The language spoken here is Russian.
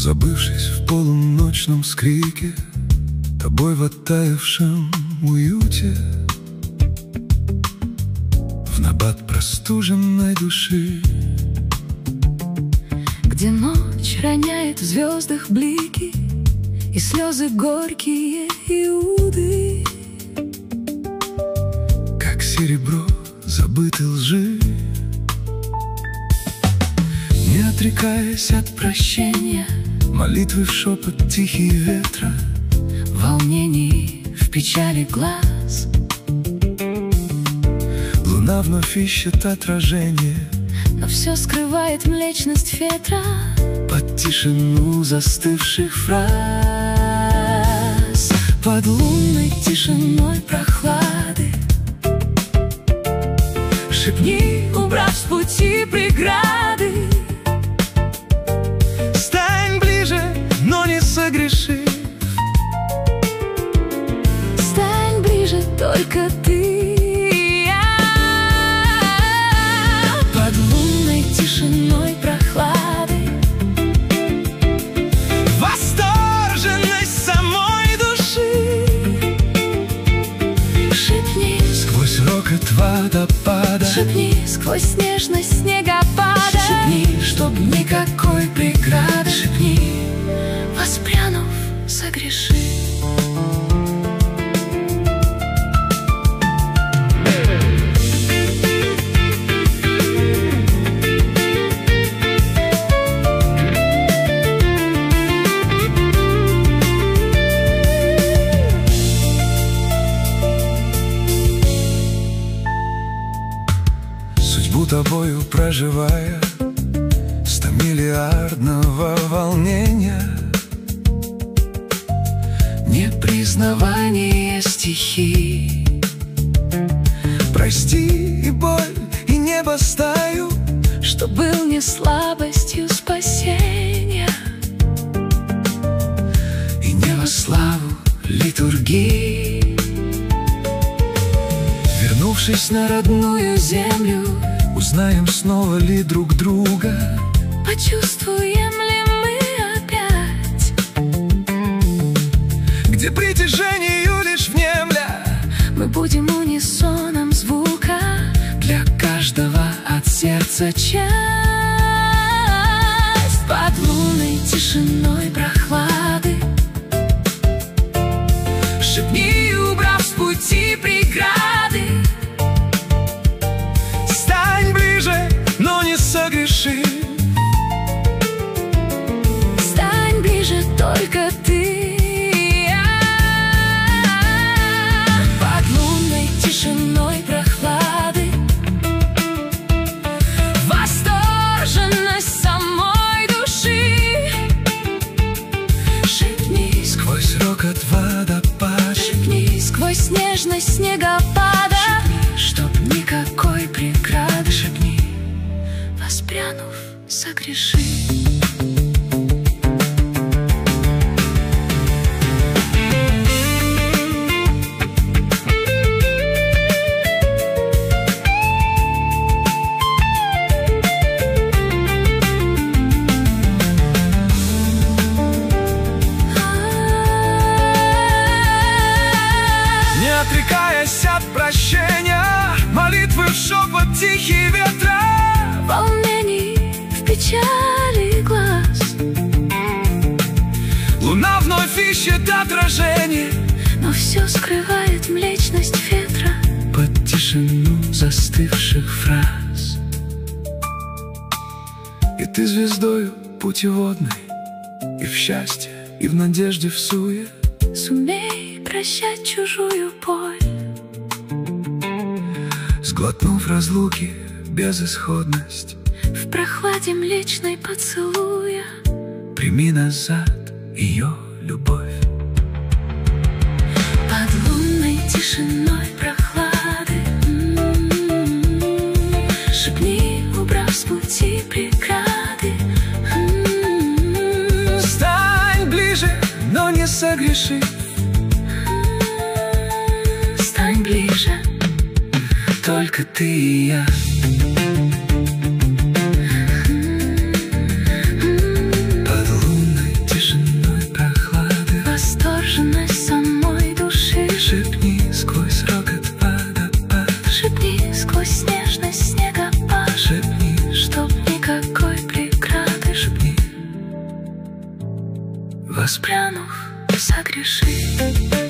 Забывшись в полуночном скрике, тобой в оттаившем уюте, в набат простуженной души, где ночь роняет в звездах блики и слезы горькие Иуды, как серебро забытой лжи. Не отрекаясь от прощения, Молитвы в шепот тихие ветра, в волнении, в печали глаз, луна вновь ищет отражение, но все скрывает млечность ветра под тишину застывших фраз. Под лунной тишиной прохлады шепни, убрав с пути преграды: стань ближе, но не согреши. Стань ближе, только ты и я. Под лунной тишиной прохлады Восторженность самой души шепни, сквозь рокот водопада, шепни сквозь снежность снегопада, шепни, чтоб никакой преграды, шепни, воспрянув, согреши. судьбу тобою проживая, 100-миллиардного волнения, Непризнавание стихий, прости и боль, и небо стаю, что был не слабостью спасения, и не во славу литургии. вернувшись на родную землю, узнаем, снова ли друг друга, почувствуем ли мы опять, где притяжению лишь внемля мы будем унисоном звука, для каждого от сердца часть. Под лунной тишиной прохлады шепни, убрав с пути преграды: стань ближе, но не согреши. стань ближе, только ты и я. Под лунной тишиной прохлады восторженность самой души шепни, Сквозь рокот водопада, шепни сквозь снежность снегопада, чтоб никакой преграды, шепни, воспрянув, согреши. не отрекаясь от прощения, молитвы в шепот тихие ветра, В волнении, в печали глаз, луна вновь ищет отражение, но все скрывает млечность ветра под тишину застывших фраз. И ты звездою путеводной, и в счастье, и в надежде всуе, сумей прощать чужую боль, сглотнув разлуки безысходность, в прохладе млечной поцелуя прими назад ее любовь. под лунной тишиной прохлады шепни, убрав с пути преграды: Стань ближе, но не согреши. стань ближе, Только ты и я. Под лунной нежность снегопад. Шепни, Чтоб никакой преграды, шепни, воспрянув, согреши.